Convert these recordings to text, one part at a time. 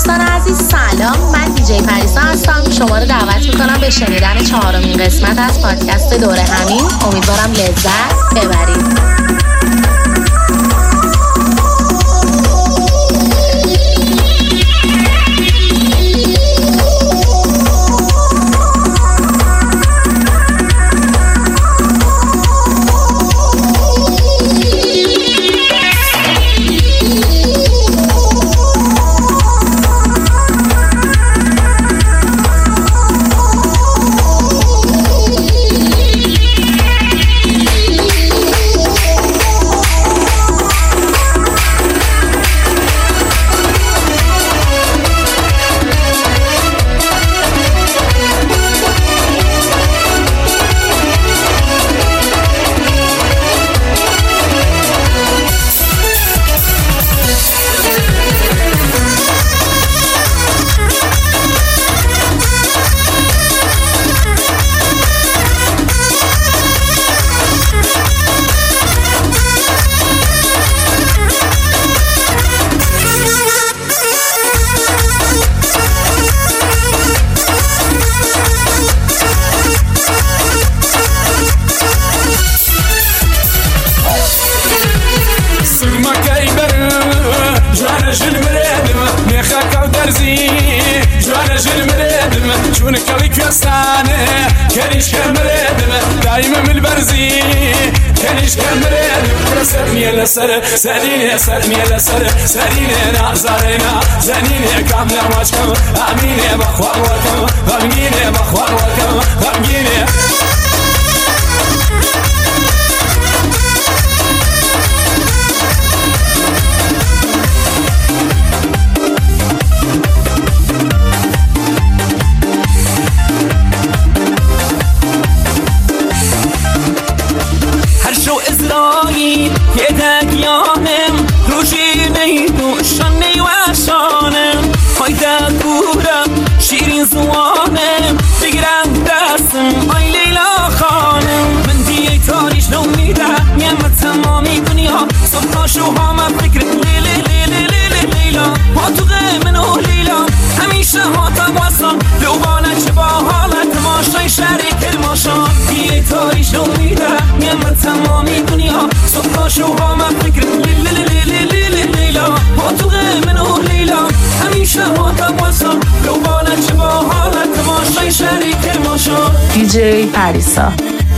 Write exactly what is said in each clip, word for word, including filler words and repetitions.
دوستان عزیز سلام، من دیجی پریسا هستم. شما رو دعوت میکنم به شنیدن چهارمین قسمت از پادکست دوره همین. امیدوارم لذت ببرید. سر سرینه سرینه سر سرینه نازارنا زنینه کاملا ماچکم امینه بخوار وکم غمگینه بخوار وکم غمگینه هر شو ازرائیل یدگیانم روشی نیدو شنی و شانم هایده گورم شیرین زوانم بگیرم دستم آی لیلا خانم من دیگه تاریش نو میدم یم تمامی دنیا صبح شوها من فکر لیلی لیلی لیلی لیلا با تو من و لیلا همیشه ها تباسان لوبانه چه با حالت ماشای شریک ماشان دیگه تاریش نو میدم یم تمامی دنیا صبح شوها من فکر لیلی لیلی لیلی لیلا با تو من و لیلا همیشه ها تباسان لوبانه چه با حالت ماشای شریک ماشان دیجی پریسا.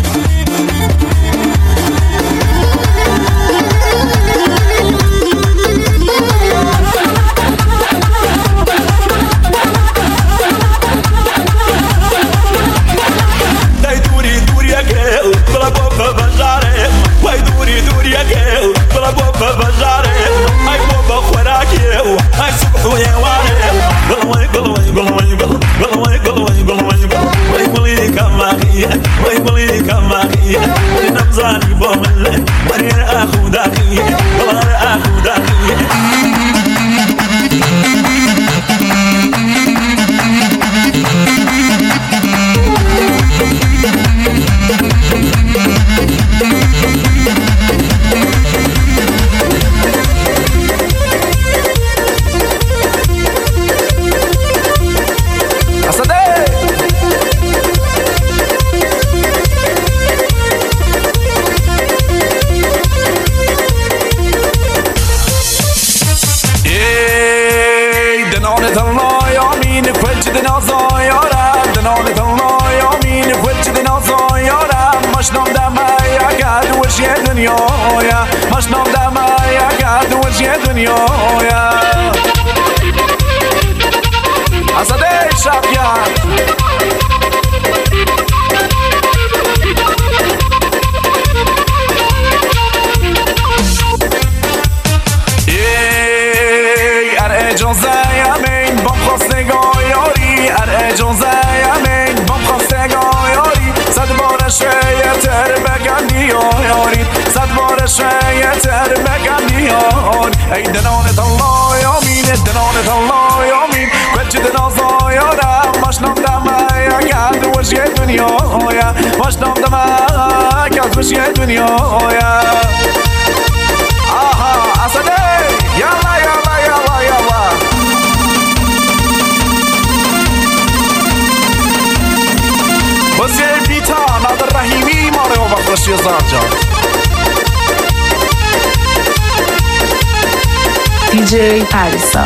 ای دنانت الله یامین دنانت الله یامین کلچه دنازا یارم ماشنام دمه یکد وشی دنیا ماشنام دمه یکد وشی دنیا آها اسده یالا یالا یالا یالا دیجی پریسا.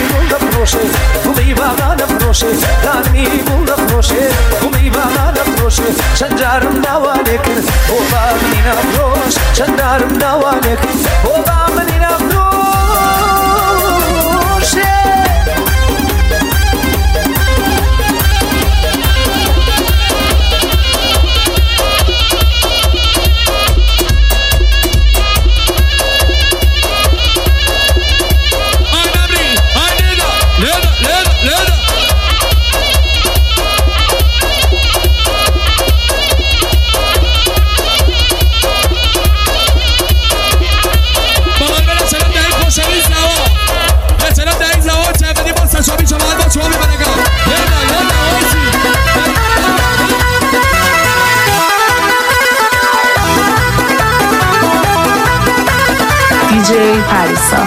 بفروشه تو میوه‌ها نفروشه در میمون نفروشه تو میوه‌ها نفروشه نفروشه شنجارم نوانه کرد و با منی نفروش شنجارم نوانه کرد و با منی نفروشه دیجی پریسا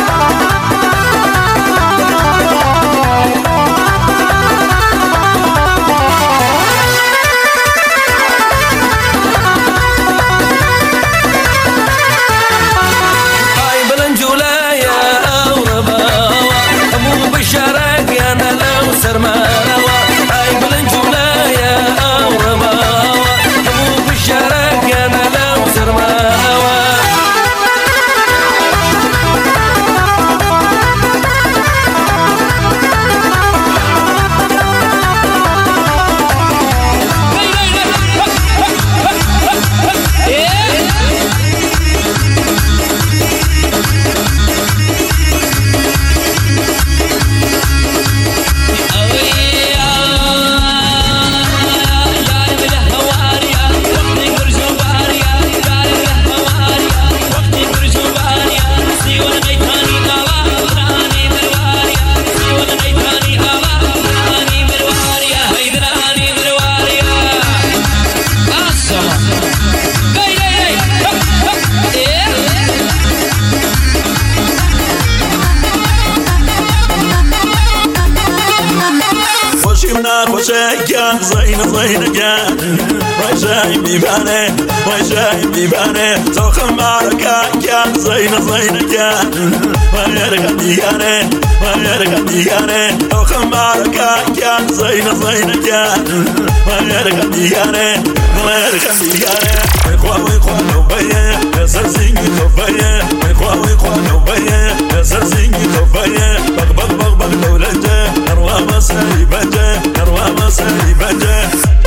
خوشایگان زین زینگان وجای میبانه وجای میبانه تو خمارگان زین زینگان ویرگان دیگانه ویرگان دیگانه تو خمارگان زین زینگان ویرگان دیگانه ویرگان دیگانه میخوا میخوا نوبیه نظر زینگی توبیه میخوا میخوا نوبیه نظر زینگی توبیه بق بق بق بق دولنجه نروا مسایی بنجه نروا مسایی بنجه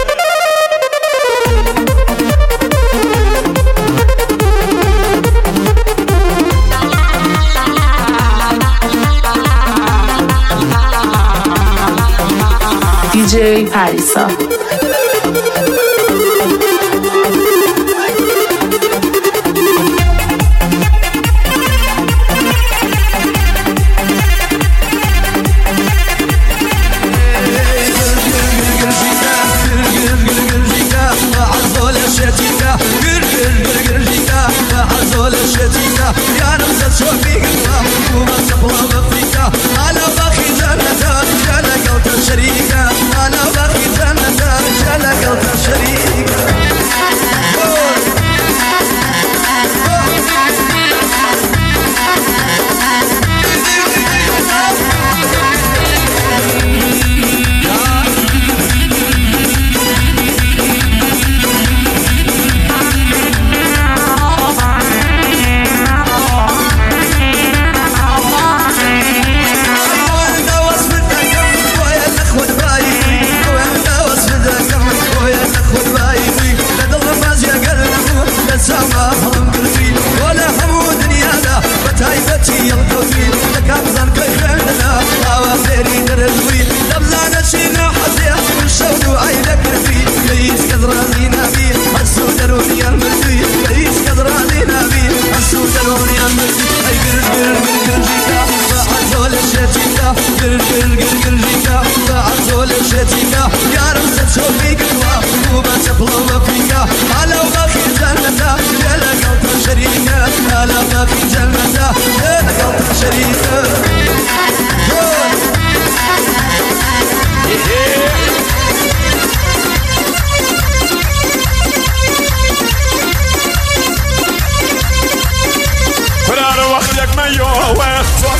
دیجی پریسا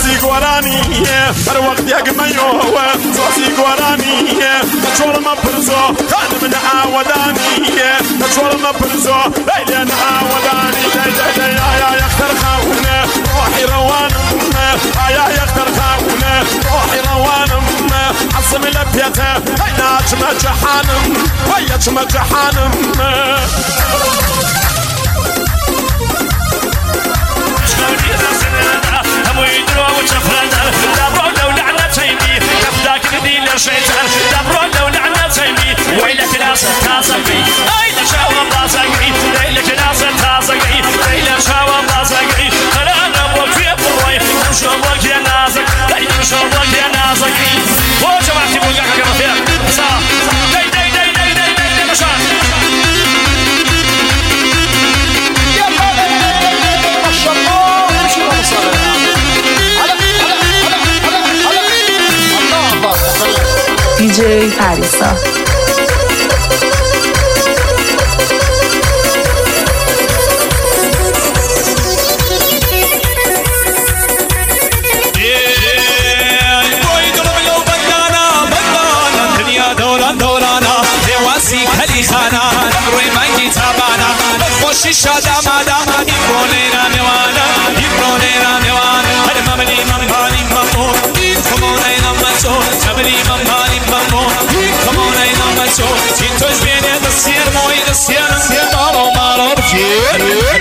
زۆزی گۆرانیە هەر وەختێکمەیەوە زۆزی گۆرانیە نەچۆڵمە پرزۆ خانە منە ئاوەدانیە نەچۆڵمە پرزۆ لای لێن ئاوەدانی ئایا یەختەر خاونە ڕۆحی ڕەوانمە ئایا یەختەر خاونە ڕۆحی ڕەوانمە حەزم لە پێتە ئەی ناچمە جەحانم وای یەچمە جەحانم هموي دروا وشفرنا دبروا لو لعنة تيمي كفداك بدي للشيطان دبروا لو لعنة تيمي ويلك ناس تازقي ايد شاوم بازقي ويلك ناس تازقي ويلك شاوم بازقي خلانا بوفي بوي نمشو بوك يا نازك داي نمشو بوك يا نازقي وجماعتي بوقعك كما فيها صح داي داي داي داي داي داي مشان دی جی پریسا خوشی شادم آدم ایبرونینا میوانا ایبرونینا میوانا هر مملی ممانی ممون کمونینا مچو تبلی ممانی ممون کمونینا مچو چین توش بینه دستیر موی دستیر دستیر مالو مالو بجیر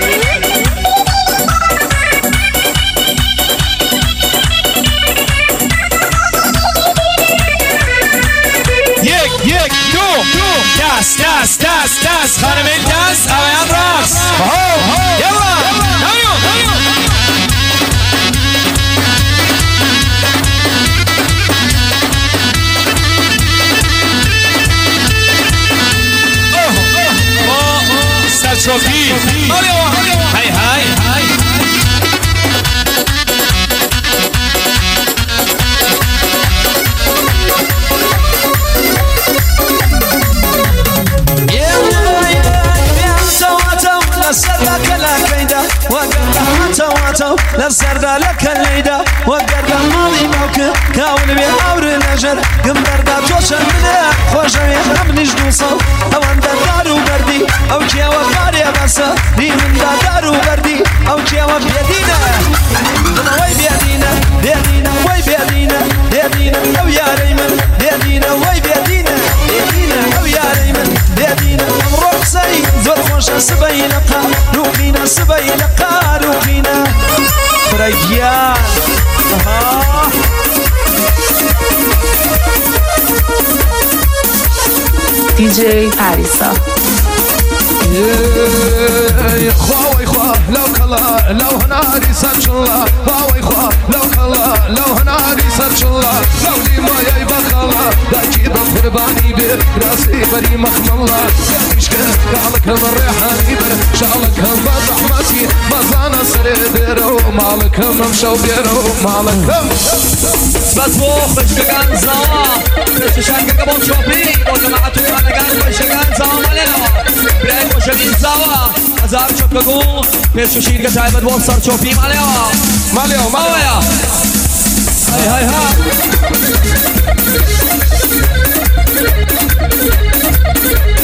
یک یک دو دست دست دست دست خانم دست آیان راکس یلا نایو سرچوبی های های های لسردا لك الليدا وقردا ماضي موك كاول بحور الأجر قمبردا توشن منها خوشا يحرم نجدوصل أو عند دارو بردي أو كيا وفاري بسا دي من دارو بردي أو كيا وبيدينا أنا وي بيدينا بيدينا وي بيدينا بيدينا أو يا ريمن بيدينا وي بيدينا بيدينا أو يا ريمن بيدينا أمرك سي زور خوشا سبي لقا روحينا سبي لقا روحينا فريان ها دی جی پریسا خواوي خوا لو كلا لو هناري سرش الله خواوي خوا لو كلا لو هناري سرش الله لو لي ما يبخ الله داكي بقرباني بير راسي بري مخم الله مشكل قالك الريحاني بير شالك هم بزحمتي مزانا سري بيرو مالك هم مشو بيرو مالك هم بس بوخ بشكان زوا بشكان قبل شوبي وجماعة انا قاعد بشكان زوا مالنا بريك وشبين زوا ازار شوبكو بس شير قتايب وصر شوبي ماليا ماليا ماليا هاي هاي ها